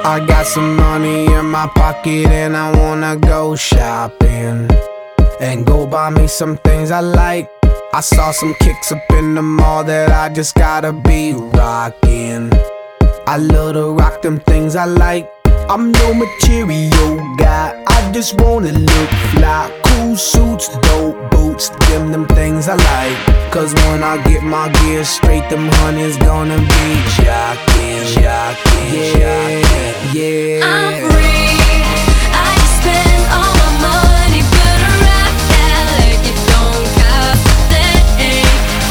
I got some money in my pocket and I wanna go shopping and go buy me some things I like. I saw some kicks up in the mall that I just gotta be rocking. I love to rock them things I like. I'm no material guy, I just wanna look fly. Cool suits, dope boots, them things I like. Cause when I get my gear straight, them honeys gonna be jockin', yeah. I'm free, I just spend all my money, better rock that like it don't cost a thing.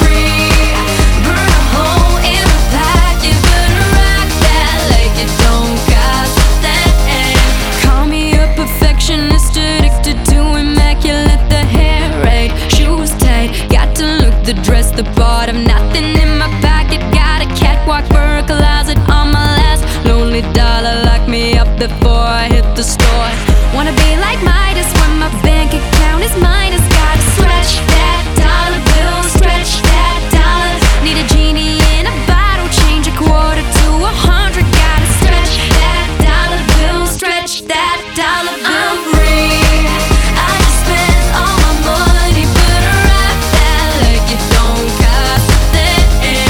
Free, burn a hole in my pocket, better rock that like it don't cost a thing. Call me a perfectionist, addicted to immaculate, the hair right, shoes tight, got to look the dress the part of nothing in my pocket. Got a catwalk for a closet on my last lonely dollar. Lock me up before I hit the store. Wanna be like Midas when my bank account is minus. Gotta stretch that dollar bill, stretch that dollar. Need a genie in a bottle, change a quarter to 100. Gotta stretch that dollar bill, stretch that dollar bill. I'm free, I just spend all my money, better rock that like it don't cost a thing.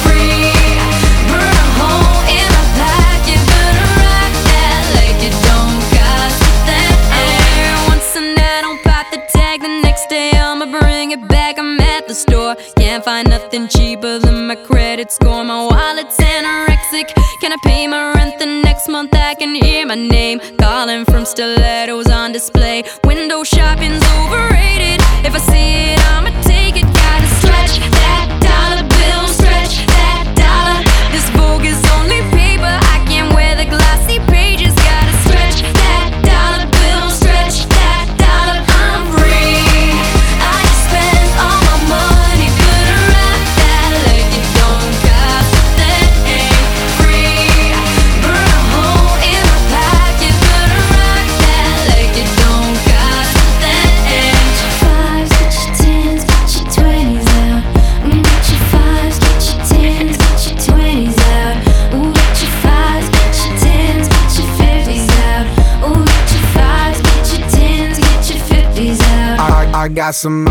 Free, burn a hole in my pocket, better rock that like it don't cost a thing. I wear it once and I don't pop the tag. The next day I'ma bring it back. I'm at the store, can't find nothing cheaper than my credit score. My wallet's anorexic, can I pay my rent the next month? I can hear my name calling from stilettos on display. Window shopping's overrated, if I see it I'ma take it. Gotta stretch that dollar bill, stretch that dollar. This Vogue is only paper, I can't wear the glossy pages. Gotta stretch that dollar bill, stretch that dollar. I'm free, I just spend all my money, better rock that like it don't cost a thing. Free, burn a hole in my pocket, better rock that like it don't cost a thing. Fives, get your tens, get your 20s out. Get your fives, get your tens, get your 20s out. Get your fives, get your tens, get your 50s out. Get your fives, get your tens, get your 50s out. I got some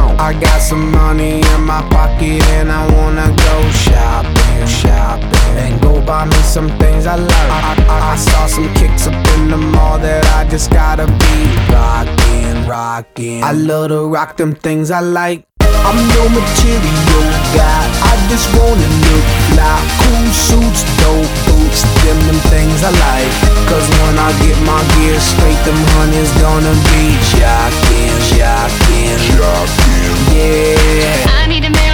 money in my pocket and I wanna go shopping and go buy me some things I like. I saw some kicks up in the mall that I just gotta be rocking. I love to rock them things I like. I'm no material guy, I just wanna look fly. Cool suits, dope boots, them things I like. Cause when I get my gear straight, them honeys gonna be jockin', yeah. I need a